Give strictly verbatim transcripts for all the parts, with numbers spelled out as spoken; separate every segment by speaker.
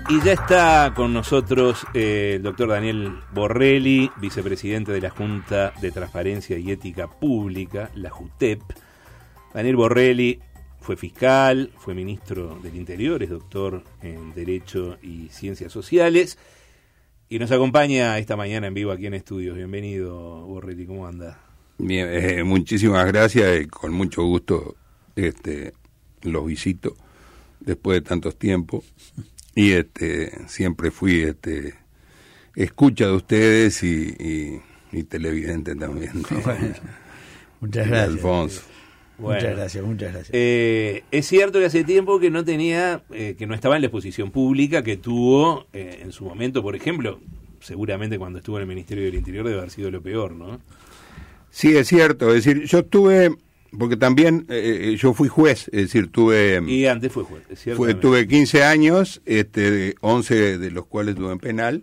Speaker 1: Y ya está con nosotros eh, el doctor Daniel Borrelli, vicepresidente de la Junta de Transparencia y Ética Pública, la JUTEP. Daniel Borrelli fue fiscal, fue ministro del Interior, es doctor en Derecho y Ciencias Sociales y nos acompaña esta mañana en vivo aquí en Estudios. Bienvenido, Borrelli, ¿cómo anda?
Speaker 2: Bien, eh, muchísimas gracias y con mucho gusto este, los visito después de tantos tiempos. Y este siempre fui este escucha de ustedes y, y, y televidente también.
Speaker 3: Bueno, muchas gracias.
Speaker 2: Alfonso.
Speaker 3: Bueno, muchas gracias, muchas gracias.
Speaker 1: Eh, es cierto que hace tiempo que no tenía, eh, que no estaba en la exposición pública que tuvo eh, en su momento, por ejemplo, seguramente cuando estuvo en el Ministerio del Interior debe haber sido lo peor, ¿no?
Speaker 2: Sí, es cierto. Es decir, yo estuve, porque también eh, yo fui juez, es decir, tuve...
Speaker 1: Y antes fue juez, es cierto.
Speaker 2: Fue, tuve quince años, este, once de los cuales tuve en penal.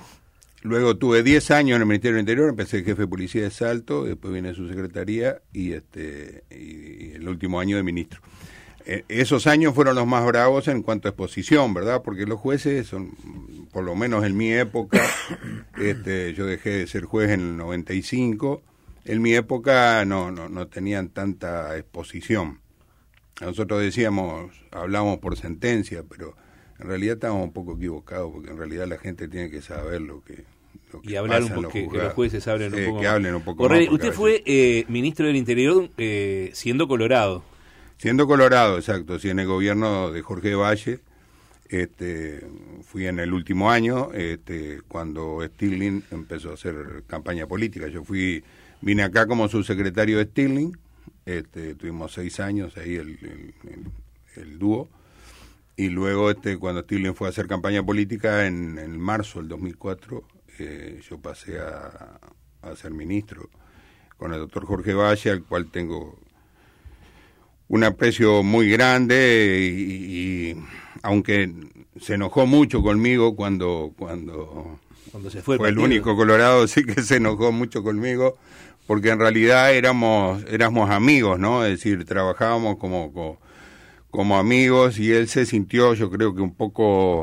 Speaker 2: Luego tuve diez años en el Ministerio del Interior, empecé jefe de policía de Salto, después vine a su secretaría y este y, y el último año de ministro. Eh, esos años fueron los más bravos en cuanto a exposición, ¿verdad? Porque los jueces son, por lo menos en mi época, este, yo dejé de ser juez en el noventa y cinco, en mi época no, no, no tenían tanta exposición. Nosotros decíamos, hablamos por sentencia, pero en realidad estábamos un poco equivocados, porque en realidad la gente tiene que saber lo que, lo que
Speaker 1: y hablar
Speaker 2: pasa
Speaker 1: un
Speaker 2: en
Speaker 1: poco,
Speaker 2: los
Speaker 1: que, que los jueces hablen un
Speaker 2: eh,
Speaker 1: poco
Speaker 2: que
Speaker 1: más.
Speaker 2: hablen un poco
Speaker 1: Borrelli,
Speaker 2: más.
Speaker 1: usted fue eh, ministro del Interior eh, siendo colorado.
Speaker 2: Siendo colorado, exacto, sí, en el gobierno de Jorge Valle, este, fui en el último año, este, cuando Stirling empezó a hacer campaña política. Yo fui, vine acá como subsecretario de Stirling, este, tuvimos seis años ahí el, el, el, el dúo, y luego este, cuando Stirling fue a hacer campaña política en, en marzo del dos mil cuatro, eh, yo pasé a, a ser ministro con el doctor Jorge Valle, al cual tengo un aprecio muy grande y, y aunque se enojó mucho conmigo cuando cuando,
Speaker 1: cuando se fue,
Speaker 2: fue el único colorado, sí que se enojó mucho conmigo, porque en realidad éramos éramos amigos, ¿no? Es decir, trabajábamos como como, como amigos y él se sintió, yo creo que un poco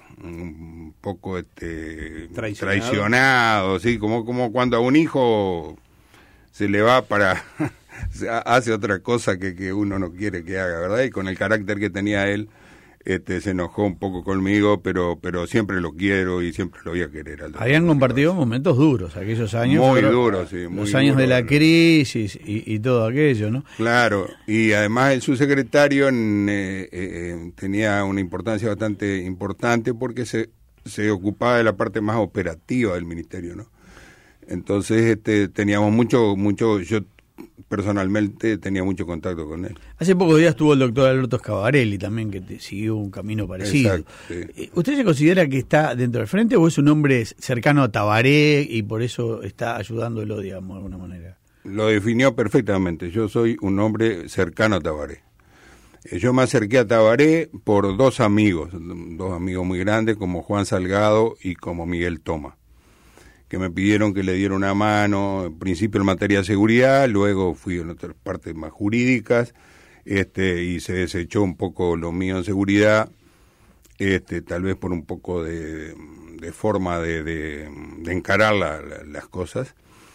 Speaker 2: un poco este
Speaker 1: traicionado,
Speaker 2: traicionado, sí, como como cuando a un hijo se le va para hace otra cosa que, que uno no quiere que haga, ¿verdad? Y con el carácter que tenía él, este, se enojó un poco conmigo, pero pero siempre lo quiero y siempre lo voy a querer. Al
Speaker 3: Habían compartido momentos duros aquellos años.
Speaker 2: Muy duros, sí. Muy
Speaker 3: los años
Speaker 2: duro,
Speaker 3: de la
Speaker 2: ¿no?
Speaker 3: crisis y, y todo aquello, ¿no?
Speaker 2: Claro, y además el subsecretario en, eh, eh, tenía una importancia bastante importante porque se, se ocupaba de la parte más operativa del ministerio, ¿no? Entonces este, teníamos mucho, mucho, yo personalmente tenía mucho contacto con él.
Speaker 3: Hace pocos días estuvo el doctor Alberto Scavarelli también, que te siguió un camino parecido.
Speaker 2: Exacto, sí.
Speaker 3: ¿Usted se considera que está dentro del frente o es un hombre cercano a Tabaré y por eso está ayudándolo, digamos, de alguna manera?
Speaker 2: Lo definió perfectamente. Yo soy un hombre cercano a Tabaré. Yo me acerqué a Tabaré por dos amigos, dos amigos muy grandes, como Juan Salgado y como Miguel Toma, que me pidieron que le diera una mano, en principio en materia de seguridad, luego fui en otras partes más jurídicas, este, y se desechó un poco lo mío en seguridad, este, tal vez por un poco de, de forma de, de, de encarar la, la, las cosas,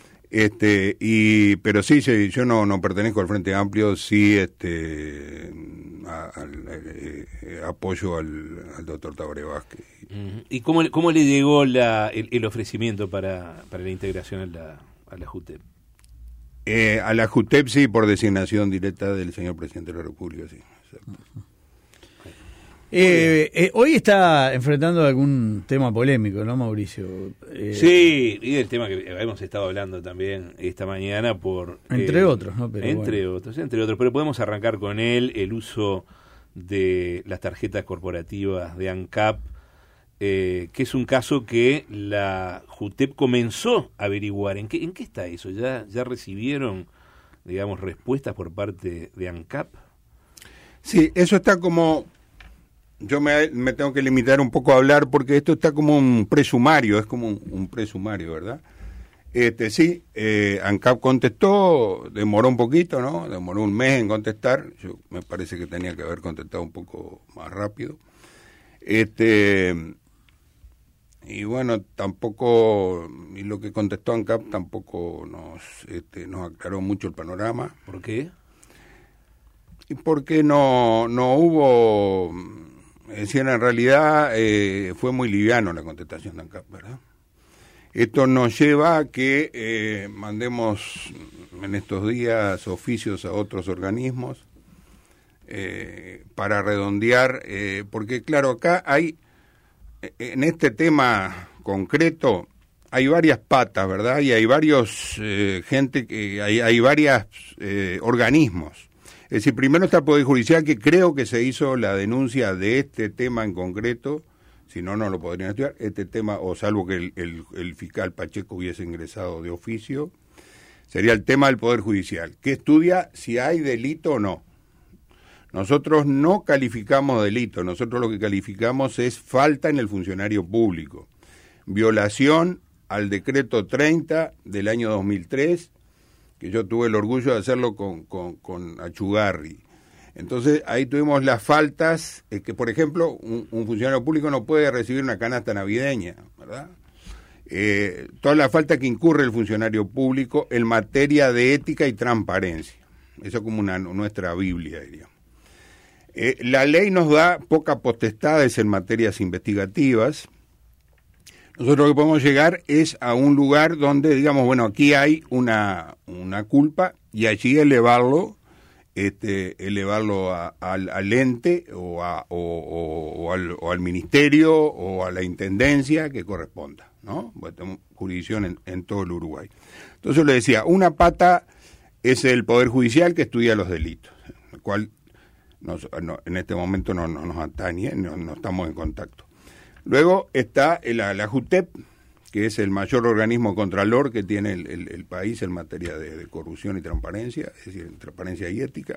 Speaker 2: este, y, pero sí, sí, yo no, no pertenezco al Frente Amplio, sí, este, a, a, a, a, apoyo al, al doctor Tabaré Vázquez.
Speaker 1: ¿Y cómo, cómo le llegó la, el, el ofrecimiento para, para la integración a la, a la JUTEP?
Speaker 2: Eh, a la JUTEP sí, por designación directa del señor presidente de la República, sí. Exacto.
Speaker 3: Eh, eh, hoy está enfrentando algún tema polémico, ¿no, Mauricio?
Speaker 1: Eh, sí, y del tema que hemos estado hablando también esta mañana por...
Speaker 3: Entre
Speaker 1: eh,
Speaker 3: otros, ¿no? Pero
Speaker 1: entre
Speaker 3: bueno.
Speaker 1: otros, entre otros, pero podemos arrancar con él, el uso de las tarjetas corporativas de ANCAP, eh, que es un caso que la JUTEP comenzó a averiguar. ¿En qué, en qué está eso? ¿Ya, ya recibieron, digamos, respuestas por parte de ANCAP?
Speaker 2: Sí, eso está como... Yo me, me tengo que limitar un poco a hablar porque esto está como un presumario, es como un, un presumario, ¿verdad? Este, sí, eh, ANCAP contestó, demoró un poquito, ¿no? Demoró un mes en contestar, yo me parece que tenía que haber contestado un poco más rápido. Este, y bueno, tampoco, y lo que contestó ANCAP tampoco nos, este, nos aclaró mucho el panorama.
Speaker 1: ¿Por qué?
Speaker 2: Y porque no, no hubo, es decir, en realidad eh, fue muy liviano la contestación de ANCAP, ¿verdad? Esto nos lleva a que eh, mandemos en estos días oficios a otros organismos eh, para redondear, eh, porque claro, acá hay, en este tema concreto, hay varias patas, ¿verdad? Y hay varios, eh, gente, que hay, hay varios eh, organismos. Es decir, primero está el Poder Judicial, que creo que se hizo la denuncia de este tema en concreto, si no, no lo podrían estudiar, este tema, o salvo que el, el, el fiscal Pacheco hubiese ingresado de oficio, sería el tema del Poder Judicial, que estudia si hay delito o no. Nosotros no calificamos delito, nosotros lo que calificamos es falta en el funcionario público, violación al decreto treinta del año dos mil tres, que yo tuve el orgullo de hacerlo con, con, con Achugarri. Entonces, ahí tuvimos las faltas, eh, que por ejemplo, un, un funcionario público no puede recibir una canasta navideña, ¿verdad? Eh, toda la falta que incurre el funcionario público en materia de ética y transparencia. Eso es como una, nuestra Biblia, diríamos. Eh, la ley nos da pocas potestades en materias investigativas. Nosotros lo que podemos llegar es a un lugar donde, digamos, bueno, aquí hay una, una culpa y allí elevarlo, este, elevarlo a, al, al ente o, a, o, o, o, al, o al ministerio o a la intendencia que corresponda, ¿no? Bueno, tenemos jurisdicción en, en todo el Uruguay. Entonces le decía, una pata es el Poder Judicial que estudia los delitos, el cual nos, no, en este momento no, no nos atañe, no, no estamos en contacto. Luego está la, la JUTEP, que es el mayor organismo contralor que tiene el, el, el país en materia de, de corrupción y transparencia, es decir, transparencia y ética.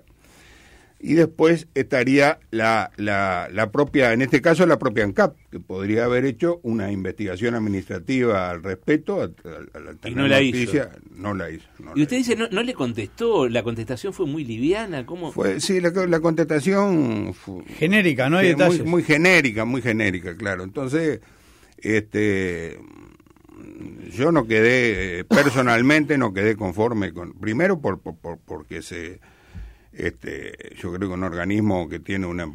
Speaker 2: Y después estaría la, la, la propia, en este caso la propia ANCAP, que podría haber hecho una investigación administrativa al respecto. Al, al, al
Speaker 1: y no la noticia,
Speaker 2: hizo. No la hizo. No
Speaker 1: y usted dice, no, no le contestó, la contestación fue muy liviana, ¿cómo?
Speaker 2: Fue, sí, la, la contestación... Fue,
Speaker 3: genérica, no hay detalles.
Speaker 2: Muy, muy genérica, muy genérica, claro. Entonces, este... yo no quedé, personalmente no quedé conforme con, primero por, por, por porque se, este, yo creo que un organismo que tiene una,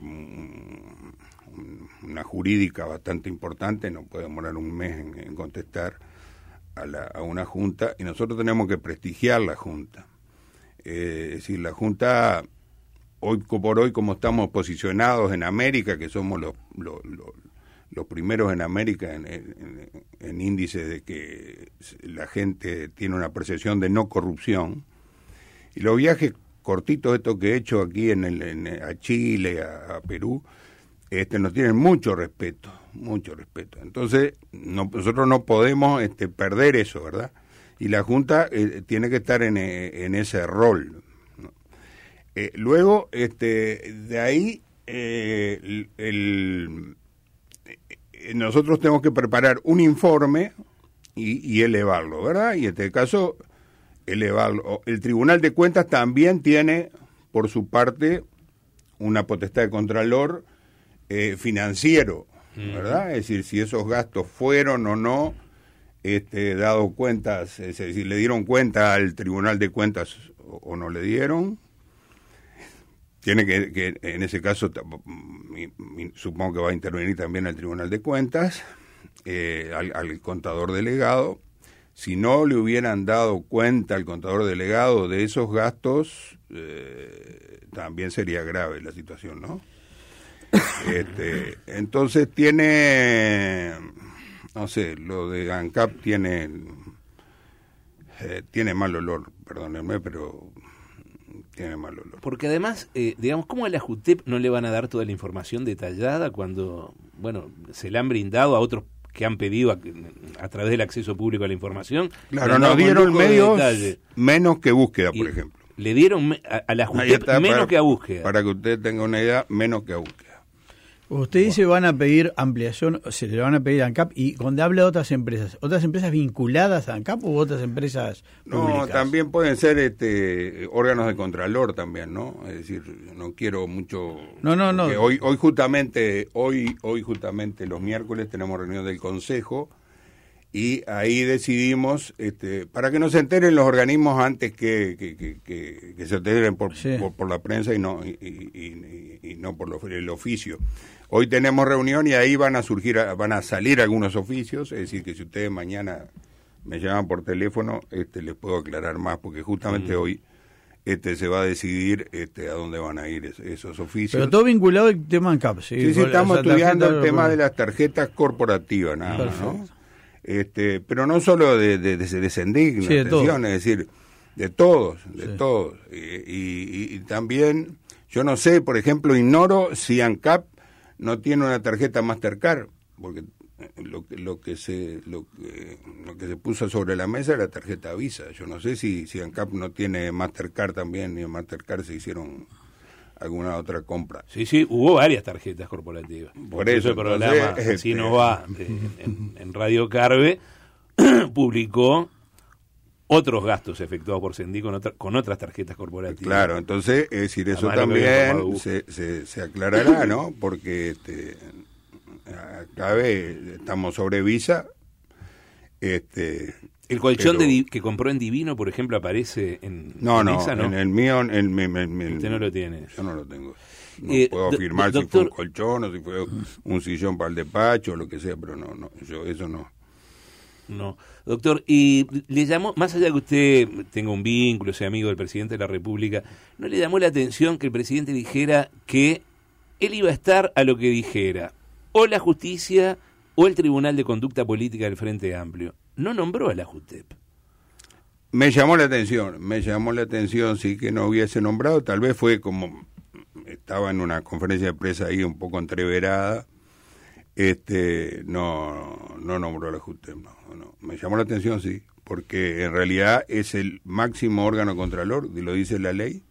Speaker 2: una jurídica bastante importante no puede demorar un mes en, en contestar a, la, a una junta, y nosotros tenemos que prestigiar la junta. Eh, es decir, la junta, hoy por hoy, como estamos posicionados en América, que somos los, los, los los primeros en América en, en, en índice de que la gente tiene una percepción de no corrupción, y los viajes cortitos estos que he hecho aquí en, el, en a Chile, a, a Perú, este, nos tienen mucho respeto, mucho respeto. Entonces no, nosotros no podemos este, perder eso, ¿verdad? Y la Junta eh, tiene que estar en, en ese rol, ¿no? Eh, luego, este, de ahí eh, el, el nosotros tenemos que preparar un informe y, y elevarlo, ¿verdad? Y en este caso, elevarlo. El Tribunal de Cuentas también tiene, por su parte, una potestad de contralor eh, financiero, ¿verdad? Es decir, si esos gastos fueron o no, este, dado cuentas, es decir, le dieron cuenta al Tribunal de Cuentas o, o no le dieron. Tiene que, que en ese caso, mi, mi, supongo que va a intervenir también el Tribunal de Cuentas, eh, al, al contador delegado. Si no le hubieran dado cuenta al contador delegado de esos gastos, eh, también sería grave la situación, ¿no? Este, entonces tiene, no sé, lo de ANCAP tiene, eh, tiene mal olor, perdónenme, pero... tiene mal olor.
Speaker 1: Porque además, eh, digamos, ¿cómo a la JUTEP no le van a dar toda la información detallada cuando, bueno, se le han brindado a otros que han pedido a, a través del acceso público a la información?
Speaker 2: Claro, nos dieron medios menos que búsqueda, por ejemplo.
Speaker 1: Le dieron a, a la JUTEP menos
Speaker 2: para,
Speaker 1: que a búsqueda.
Speaker 2: Para que usted tenga una idea, menos que a búsqueda.
Speaker 3: Usted dice van a pedir ampliación, se le van a pedir a ANCAP, y cuando habla de otras empresas, ¿otras empresas vinculadas a ANCAP u otras empresas públicas?
Speaker 2: No, también pueden ser este órganos de contralor también, ¿no? Es decir, no quiero mucho...
Speaker 3: No, no, no.
Speaker 2: Hoy, hoy justamente, hoy, hoy justamente los miércoles tenemos reunión del Consejo y ahí decidimos, este, para que no se enteren los organismos antes que, que, que, que, que se enteren por, sí. por, por la prensa y no, y, y, y, y no por lo, el oficio. Hoy tenemos reunión y ahí van a surgir, van a salir algunos oficios, es decir, que si ustedes mañana me llaman por teléfono, este, les puedo aclarar más, porque justamente mm. hoy este se va a decidir este a dónde van a ir es, esos oficios.
Speaker 3: Pero todo vinculado al tema ANCAP, ¿sí?
Speaker 2: Sí, sí, estamos estudiando el tema de las tarjetas corporativas, nada más, ¿no? Este, pero no solo de, de, de, de Sendic, sí, atención, es decir, de todos, de sí. todos. Y, y, y también, yo no sé, por ejemplo, ignoro si ANCAP no tiene una tarjeta Mastercard, porque lo que lo que se lo que, lo que se puso sobre la mesa era la tarjeta Visa. Yo no sé si si ANCAP no tiene Mastercard también, ni en Mastercard se hicieron alguna otra compra.
Speaker 1: Sí, sí, hubo varias tarjetas corporativas.
Speaker 2: Por eso el programa
Speaker 1: este... Si no va en, en Radio Carve publicó otros gastos efectuados por Sendic con, otra, con otras tarjetas corporativas.
Speaker 2: Claro, entonces, es decir, eso también se, se, se aclarará, ¿no? Porque este, acá ve, estamos sobre Visa. Este,
Speaker 1: ¿El colchón
Speaker 2: pero...
Speaker 1: de, que compró en Divino, por ejemplo, aparece en,
Speaker 2: no,
Speaker 1: en
Speaker 2: no,
Speaker 1: esa, no?
Speaker 2: En el mío, en, en, en, en,
Speaker 1: usted no lo tiene.
Speaker 2: Yo no lo tengo. No
Speaker 1: eh,
Speaker 2: puedo
Speaker 1: do,
Speaker 2: afirmar
Speaker 1: do,
Speaker 2: si fue un colchón o si fue un sillón para el despacho o lo que sea, pero no, no, yo eso no.
Speaker 1: No, doctor, y le llamó, más allá de que usted tenga un vínculo, sea amigo del presidente de la República, ¿no le llamó la atención que el presidente dijera que él iba a estar a lo que dijera o la justicia o el Tribunal de Conducta Política del Frente Amplio? No nombró a la JUTEP.
Speaker 2: Me llamó la atención, me llamó la atención, sí, que no hubiese nombrado, tal vez fue como, estaba en una conferencia de prensa ahí un poco entreverada, este, no, no nombró a la JUTEP, no, no, me llamó la atención, sí, porque en realidad es el máximo órgano contralor, lo dice la ley,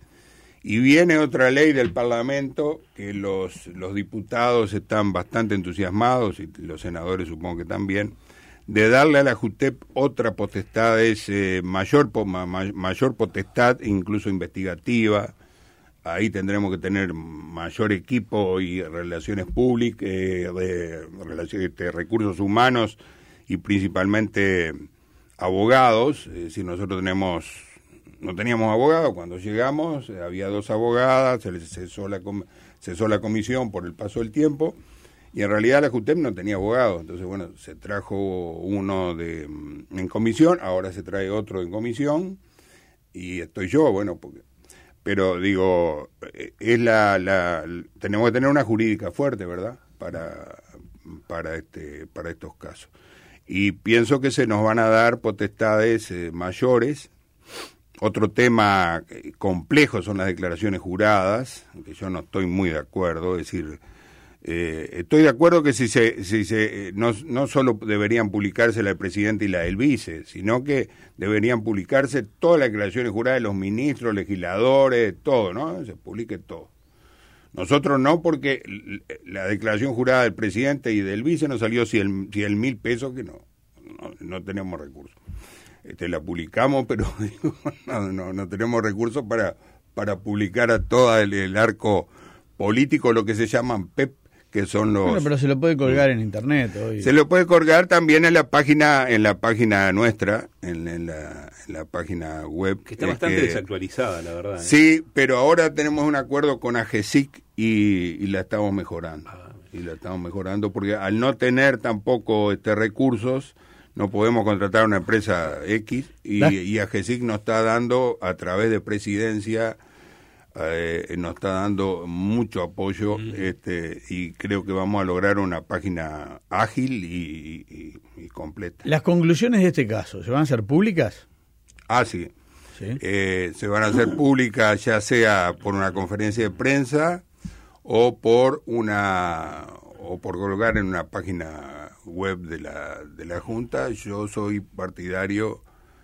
Speaker 2: y viene otra ley del Parlamento que los, los diputados están bastante entusiasmados, y los senadores supongo que también, de darle a la JUTEP otra potestad, es eh, mayor, ma, mayor potestad, incluso investigativa. Ahí tendremos que tener mayor equipo y relaciones públicas, eh, de, relaciones, de recursos humanos y principalmente abogados. Es decir, nosotros tenemos, no teníamos abogados cuando llegamos, había dos abogadas, se les cesó la, cesó la comisión por el paso del tiempo. Y en realidad la JUTEP no tenía abogado, entonces bueno, se trajo uno de en comisión, ahora se trae otro en comisión, y estoy yo, bueno, porque, pero digo, es la, la, tenemos que tener una jurídica fuerte, ¿verdad? Para, para este, para estos casos. Y pienso que se nos van a dar potestades eh, mayores. Otro tema complejo son las declaraciones juradas, que yo no estoy muy de acuerdo, es decir, Eh, estoy de acuerdo que si se, si se no, no solo deberían publicarse la del presidente y la del vice, sino que deberían publicarse todas las declaraciones juradas de los ministros, legisladores, todo, ¿no? Se publique todo. Nosotros no, porque la declaración jurada del presidente y del vice nos salió cien mil pesos, que no, no, no tenemos recursos. Este, la publicamos, pero digo, no, no, no tenemos recursos para, para publicar a todo el, el arco político, lo que se llaman P E P, que son los...
Speaker 3: Bueno, pero se lo puede colgar en internet hoy.
Speaker 2: Se lo puede colgar también en la página en la página nuestra, en, en, la, en la página web.
Speaker 1: Que está bastante que, desactualizada, la verdad. ¿eh?
Speaker 2: Sí, pero ahora tenemos un acuerdo con AGESIC y, y la estamos mejorando. Ah, y la estamos mejorando porque al no tener tampoco este recursos, no podemos contratar a una empresa X y, y AGESIC nos está dando, a través de Presidencia, Eh, nos está dando mucho apoyo, mm. este, y creo que vamos a lograr una página ágil y, y, y completa.
Speaker 3: ¿Las conclusiones de este caso se van a hacer públicas?
Speaker 2: Ah, sí.
Speaker 3: ¿Sí?
Speaker 2: Eh, se van a hacer públicas ya sea por una conferencia de prensa o por una o por colgar en una página web de la de la Junta. Yo soy partidario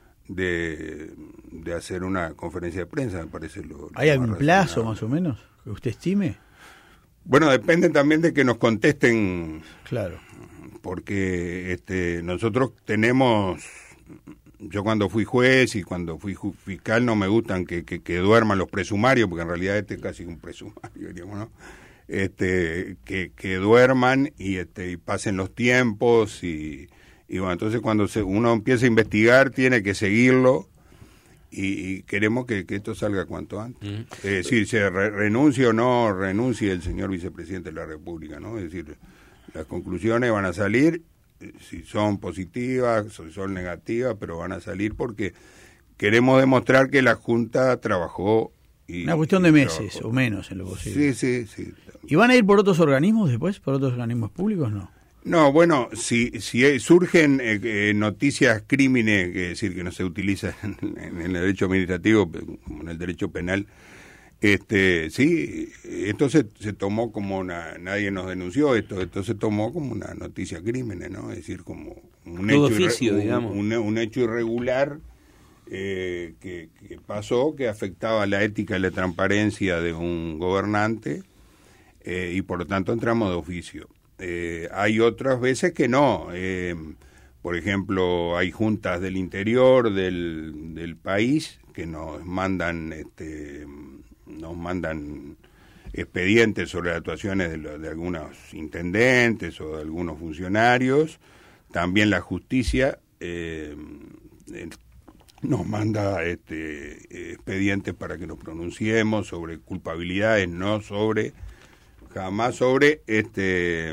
Speaker 2: de, de hacer una conferencia de prensa, me parece lo, lo
Speaker 3: ¿Hay algún plazo más o menos que usted estime?
Speaker 2: Bueno, depende también de que nos contesten.
Speaker 3: Claro.
Speaker 2: Porque este, nosotros tenemos, yo cuando fui juez y cuando fui fiscal no me gustan que, que, que duerman los presumarios, porque en realidad este es casi un presumario, digamos, ¿no? Este, que, que duerman y, este, y pasen los tiempos y, y bueno, entonces cuando se, uno empieza a investigar tiene que seguirlo y, y queremos que, que esto salga cuanto antes. Mm. Es decir, se re, renuncie o no renuncie el señor vicepresidente de la República, ¿no? Es decir, las conclusiones van a salir, si son positivas, si son negativas, pero van a salir porque queremos demostrar que la Junta trabajó. Y,
Speaker 3: Una cuestión de meses
Speaker 2: trabajó.
Speaker 3: o menos en lo posible.
Speaker 2: Sí, sí, sí.
Speaker 3: ¿Y van a ir por otros organismos después? ¿Por otros organismos públicos? No.
Speaker 2: No, bueno, si si surgen eh, eh, noticias crímenes, que es decir, que no se utilizan en, en el derecho administrativo, como en el derecho penal, este sí, esto se, se tomó como una, nadie nos denunció esto, esto se tomó como una noticia crímenes, ¿no? Es decir, como un
Speaker 1: Todo
Speaker 2: hecho
Speaker 1: oficio,
Speaker 2: irre,
Speaker 1: digamos.
Speaker 2: Un, un, un hecho irregular eh, que, que pasó, que afectaba la ética y la transparencia de un gobernante eh, y por lo tanto entramos de oficio. Eh, hay otras veces que no, eh, por ejemplo, hay juntas del interior del, del país que nos mandan este nos mandan expedientes sobre las actuaciones de, lo, de algunos intendentes o de algunos funcionarios. También la justicia eh, eh, nos manda este expedientes para que nos pronunciemos sobre culpabilidades, no sobre, jamás sobre este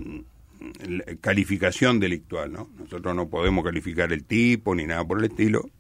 Speaker 2: calificación delictual, ¿no? Nosotros no podemos calificar el tipo ni nada por el estilo.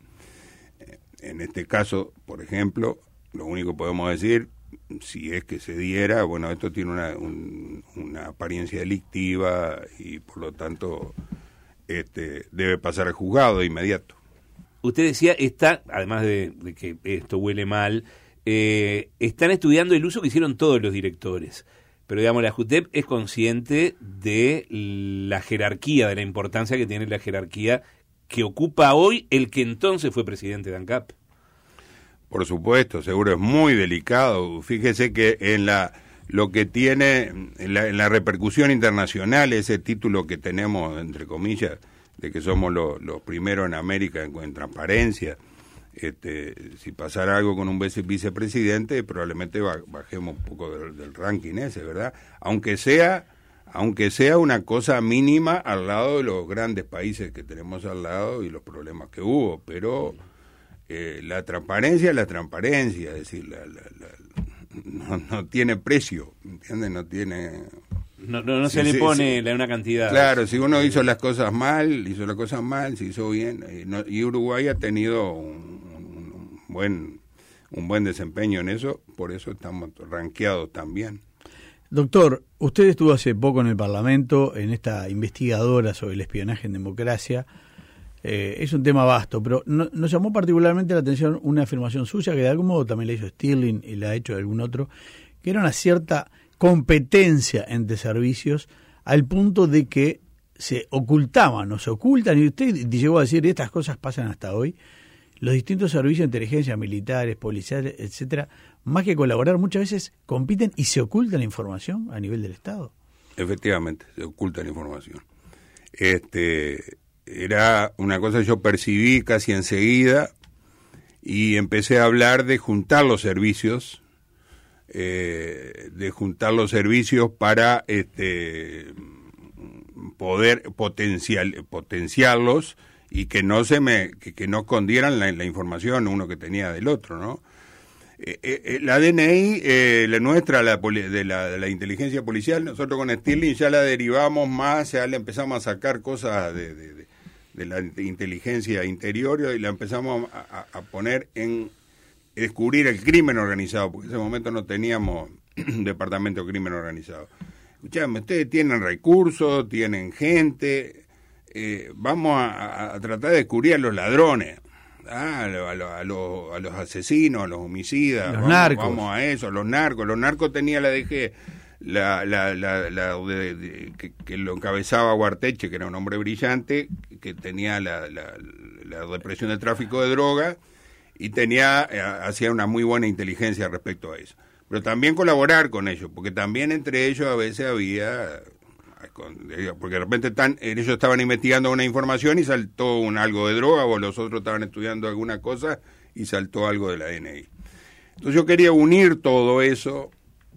Speaker 2: En este caso, por ejemplo, lo único que podemos decir, si es que se diera, bueno, esto tiene una, un, una apariencia delictiva y por lo tanto este, debe pasar al juzgado de inmediato.
Speaker 1: Usted decía, está, además de, de que esto huele mal, eh, están estudiando el uso que hicieron todos los directores. Pero, digamos, la JUTEP es consciente de la jerarquía, de la importancia que tiene la jerarquía que ocupa hoy el que entonces fue presidente de ANCAP.
Speaker 2: Por supuesto, seguro es muy delicado. Fíjese que en la lo que tiene en la, en la repercusión internacional, ese título que tenemos, entre comillas, de que somos los lo primeros en América en, en transparencia, este, si pasara algo con un vice, vicepresidente, probablemente bajemos un poco del, del ranking ese, ¿verdad? Aunque sea, aunque sea una cosa mínima al lado de los grandes países que tenemos al lado y los problemas que hubo, pero eh, la transparencia es la transparencia, es decir, la, la, la, no, no tiene precio, ¿entiendes? No tiene...
Speaker 1: No, no, no
Speaker 2: sí,
Speaker 1: se le
Speaker 2: sí,
Speaker 1: pone
Speaker 2: sí.
Speaker 1: La, una cantidad.
Speaker 2: Claro, si uno hizo las cosas mal, hizo las cosas mal, se hizo bien. Y, no, y Uruguay ha tenido un, un, un buen un buen desempeño en eso, por eso estamos rankeados también.
Speaker 3: Doctor, usted estuvo hace poco en el Parlamento, en esta investigadora sobre el espionaje en democracia. Eh, es un tema vasto, pero no, nos llamó particularmente la atención una afirmación suya, que de algún modo también la hizo Stirling y la ha hecho algún otro, que era una cierta competencia entre servicios al punto de que se ocultaban o se ocultan, y usted llegó a decir, y estas cosas pasan hasta hoy, los distintos servicios de inteligencia, militares, policiales, etcétera, más que colaborar, muchas veces compiten y se ocultan información a nivel del Estado.
Speaker 2: Efectivamente, se oculta la información. Este, era una cosa que yo percibí casi enseguida y empecé a hablar de juntar los servicios, eh, de juntar los servicios para este, poder potencial, potenciarlos y que no se me que, que no escondieran la, la información uno que tenía del otro, ¿no? Eh, eh, la D N I, eh, la nuestra, la de, la, de la inteligencia policial, nosotros con Stirling ya la derivamos más, ya le empezamos a sacar cosas de, de, de, de la inteligencia interior y la empezamos a, a, a poner en descubrir el crimen organizado, porque en ese momento no teníamos departamento de crimen organizado. Escuchame, ustedes tienen recursos, tienen gente... Eh, vamos a, a tratar de descubrir a los ladrones, ¿ah? a, lo, a, lo, a, lo, a los asesinos, a los homicidas,
Speaker 3: los
Speaker 2: vamos,
Speaker 3: narcos.
Speaker 2: vamos a eso, a los narcos. Los narcos tenía la D G, la, la, la, la de, de, que, que lo encabezaba Guarteche, que era un hombre brillante, que tenía la, la, la represión del tráfico de droga y tenía, hacía una muy buena inteligencia respecto a eso. pero también colaborar con ellos, porque también entre ellos a veces había, porque de repente están, ellos estaban investigando una información y saltó un algo de droga, o los otros estaban estudiando alguna cosa y saltó algo de la D N I. Entonces yo quería unir todo eso,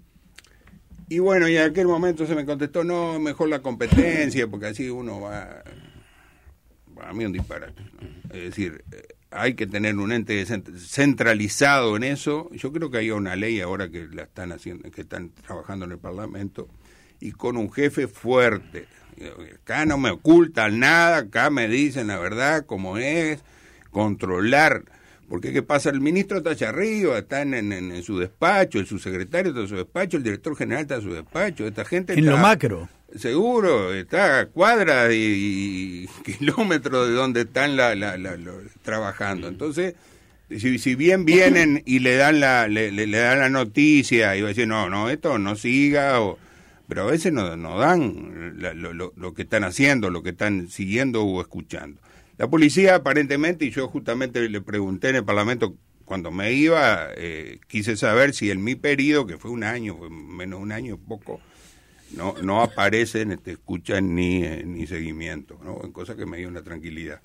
Speaker 2: y bueno, y en aquel momento se me contestó, no, mejor la competencia, porque así uno va, a mí un disparate, ¿no? Es decir, hay que tener un ente centralizado en eso. Yo creo que hay una ley ahora que la están haciendo, que están trabajando en el Parlamento, y con un jefe fuerte. Acá no me ocultan nada, acá me dicen la verdad como es, controlar. Porque ¿qué pasa? El ministro está allá arriba, está en, en, en su despacho, el subsecretario está en su despacho, el director general está en su despacho, esta gente
Speaker 3: en
Speaker 2: está,
Speaker 3: lo macro.
Speaker 2: Seguro, está a cuadras y, y kilómetros de donde están la, la, la, la, trabajando. Entonces, si, si bien vienen y le dan la le, le, le dan la noticia y va a decir, no, no, esto no siga, o, pero a veces no, no dan la, lo, lo, lo que están haciendo, lo que están siguiendo o escuchando. La policía aparentemente, y yo justamente le pregunté en el Parlamento cuando me iba, eh, quise saber si en mi periodo, que fue un año, fue menos de un año, poco, no no aparecen, este, escuchan ni eh, ni seguimiento, ¿no? Cosa que me dio una tranquilidad.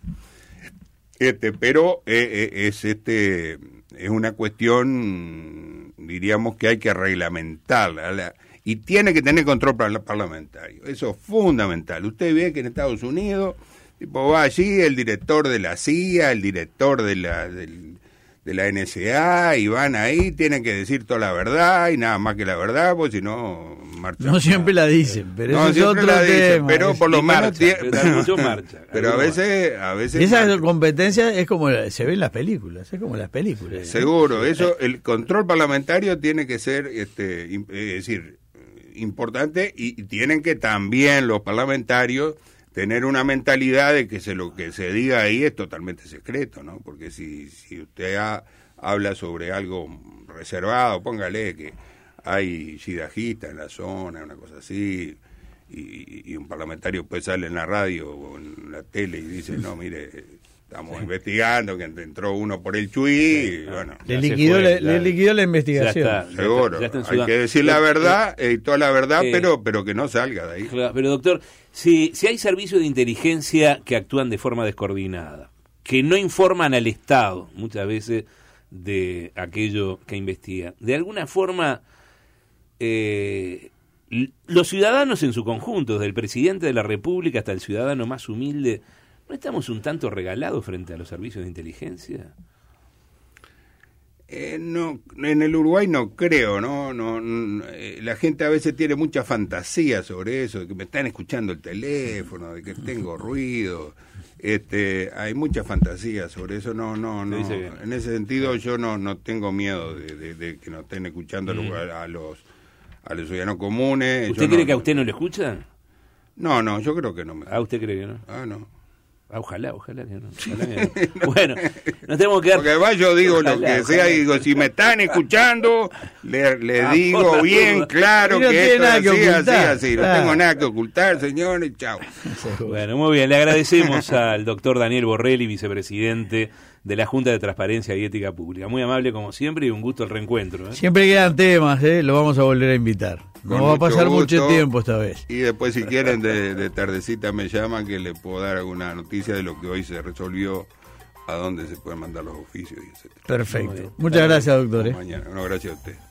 Speaker 2: Este, pero eh, eh, es este es una cuestión, diríamos, que hay que reglamentarla, la, y tiene que tener control parlamentario. Eso es fundamental. Usted ve que en Estados Unidos, tipo, va allí el director de la C I A, el director de la del, de la N S A, y van ahí, tienen que decir toda la verdad y nada más que la verdad, pues si no marchan.
Speaker 3: No siempre la dicen, pero
Speaker 2: no,
Speaker 3: eso es otro
Speaker 2: la dicen,
Speaker 3: tema.
Speaker 2: pero por lo menos
Speaker 1: marcha,
Speaker 2: tiene,
Speaker 1: pero, mucho marcha,
Speaker 2: pero a veces a veces
Speaker 3: esa
Speaker 2: marcha.
Speaker 3: competencia es como se ve en las películas, es como en las películas.
Speaker 2: Seguro, eso, el control parlamentario tiene que ser, este, es decir, importante, y, y tienen que también los parlamentarios tener una mentalidad de que se lo que se diga ahí es totalmente secreto, ¿no? Porque si si usted ha, habla sobre algo reservado, póngale que hay sidajistas en la zona, una cosa así, y, y un parlamentario pues sale en la radio o en la tele y dice, no, mire, estamos sí. investigando que entró uno por el Chuy, sí, y bueno.
Speaker 3: Le liquidó, fue, le, la, le liquidó la investigación.
Speaker 2: Ya está, seguro, ya está, ya está hay que decir la verdad, eh, y toda la verdad, eh, pero pero que no salga de ahí.
Speaker 1: Claro, pero doctor, si, si hay servicios de inteligencia que actúan de forma descoordinada, que no informan al Estado muchas veces de aquello que investigan, de alguna forma eh, los ciudadanos en su conjunto, desde el presidente de la República hasta el ciudadano más humilde, ¿no estamos un tanto regalados frente a los servicios de inteligencia?
Speaker 2: Eh, no, en el Uruguay no creo, ¿no? no, no eh, la gente a veces tiene mucha fantasía sobre eso, de que me están escuchando el teléfono, de que tengo ruido. Este, hay mucha fantasía sobre eso, no, no, no. En ese sentido yo no, no tengo miedo de, de, de que nos estén escuchando mm. a, a los a los ciudadanos comunes.
Speaker 1: ¿Usted
Speaker 2: yo
Speaker 1: cree
Speaker 2: no,
Speaker 1: que a usted no le escuchan?
Speaker 2: No, no, yo creo que no me.
Speaker 1: ¿Ah, usted cree que no?
Speaker 2: Ah, no.
Speaker 1: Ah, ojalá, ojalá que no. Ojalá que no. Bueno, nos tenemos que dar...
Speaker 2: Porque además yo digo ojalá, lo que ojalá. sea, y digo, si me están escuchando, le, le ah, digo bien duda. claro no que esto es así, así, así. No ah. tengo nada que ocultar, señor, y chao.
Speaker 1: Bueno, muy bien. Le agradecemos al doctor Daniel Borrelli, vicepresidente de la Junta de Transparencia y Ética Pública. Muy amable como siempre y un gusto el reencuentro. ¿eh?
Speaker 3: Siempre quedan temas, ¿eh? Lo vamos a volver a invitar. No va a pasar gusto, mucho tiempo esta vez.
Speaker 2: Y después, si quieren, de, de tardecita me llaman, que le puedo dar alguna noticia de lo que hoy se resolvió, a dónde se pueden mandar los oficios y etcétera.
Speaker 3: Perfecto. Muchas gracias, doctor.
Speaker 2: Mañana. No, gracias a usted.